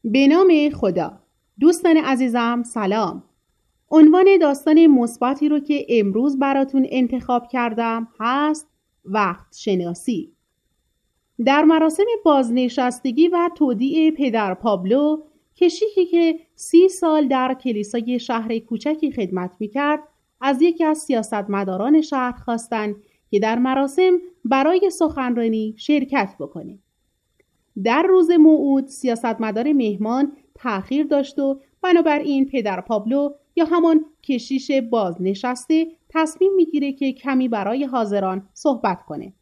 به نام خدا. دوستان عزیزم سلام. عنوان داستان مثبتی رو که امروز براتون انتخاب کردم هست وقت شناسی. در مراسم بازنشستگی و تودیع پدر پابلو، کشیشی که 30 سال در کلیسای شهر کوچکی خدمت میکرد، از یکی از سیاستمداران شهر خواستند که در مراسم برای سخنرانی شرکت بکنه. در روز موعود سیاستمدار مهمان تأخیر داشت و بنابراین پدر پابلو یا همان کشیش بازنشسته تصمیم میگیره که کمی برای حاضران صحبت کنه.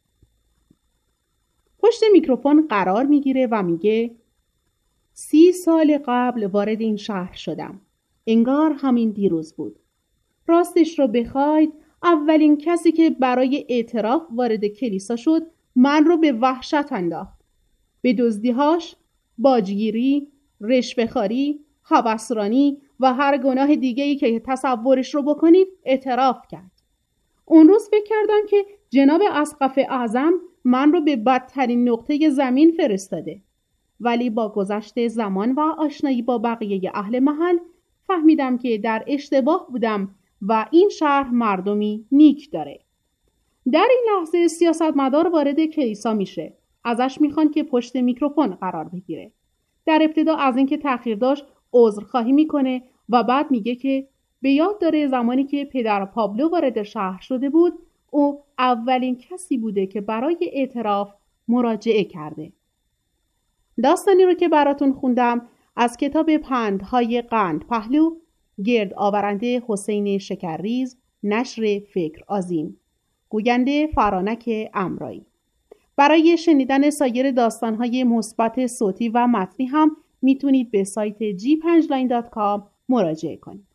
پشت میکروفون قرار میگیره و میگه 30 سال قبل وارد این شهر شدم. انگار همین دیروز بود. راستش رو بخواید اولین کسی که برای اعتراف وارد کلیسا شد من رو به وحشت انداخت. به دزدی‌هاش، باجگیری، رشوه‌خواری، هوسرانی و هر گناه دیگه‌ای که تصورش رو بکنید اعتراف کرد. اون روز فکر کردم که جناب اسقف اعظم من رو به بدترین نقطه زمین فرستاده. ولی با گذشت زمان و آشنایی با بقیه اهل محل فهمیدم که در اشتباه بودم و این شهر مردمی نیک داره. در این لحظه سیاستمدار وارد کلیسا میشه. ازش میخوان که پشت میکروفون قرار بگیره. در ابتدا از اینکه تأخیر داشت عذرخواهی میکنه و بعد میگه که به یاد داره زمانی که پدر پابلو وارد شهر شده بود او اولین کسی بوده که برای اعتراف مراجعه کرده. داستانی رو که براتون خوندم از کتاب پندهای قند پهلو، گرد آورنده حسین شکرریز، نشر فکر آذین، گوینده فرانک امرایی. برای شنیدن سایر داستان‌های مثبت صوتی و متنی هم میتونید به سایت g5line.com مراجعه کنید.